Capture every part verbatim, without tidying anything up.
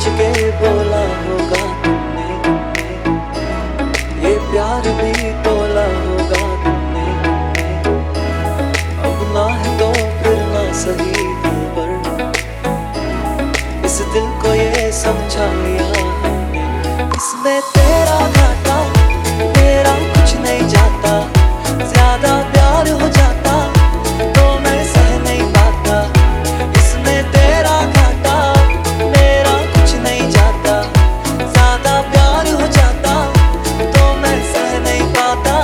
सोच के बोला होगा तुमने, ये प्यार भी तोला होगा तुमने। अब ना है तो फिर ना सही पर इस दिल को ये समझाया हमने। इसमें तेरा घाटा मेरा कुछ नहीं जाता, ज्यादा प्यार हो जाता तो मैं सह नहीं पाता। इसमें तेरा घाटा मेरा कुछ नहीं जाता, ज्यादा प्यार हो जाता तो मैं सह नहीं पाता।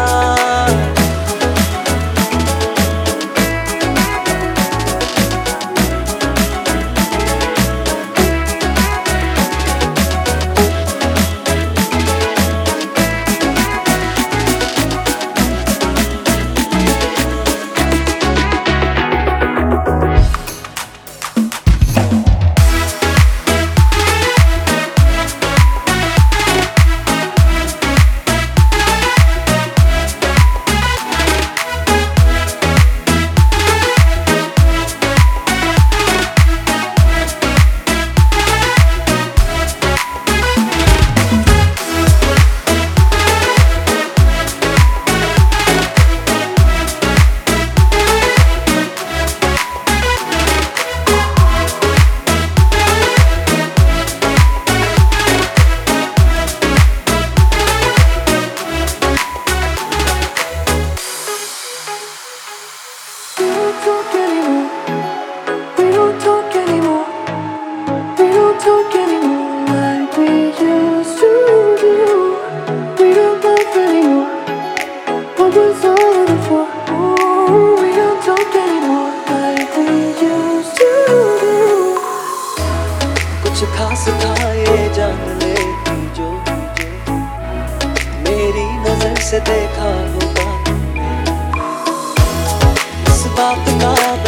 Talk anymore like we used to do. We don't love anymore. What was all of it for? Ooh, we don't talk anymore like we used to do. कुछ खास था ये जान लेती जो, मेरी नजर से देखा होगा तुमने। इस बात का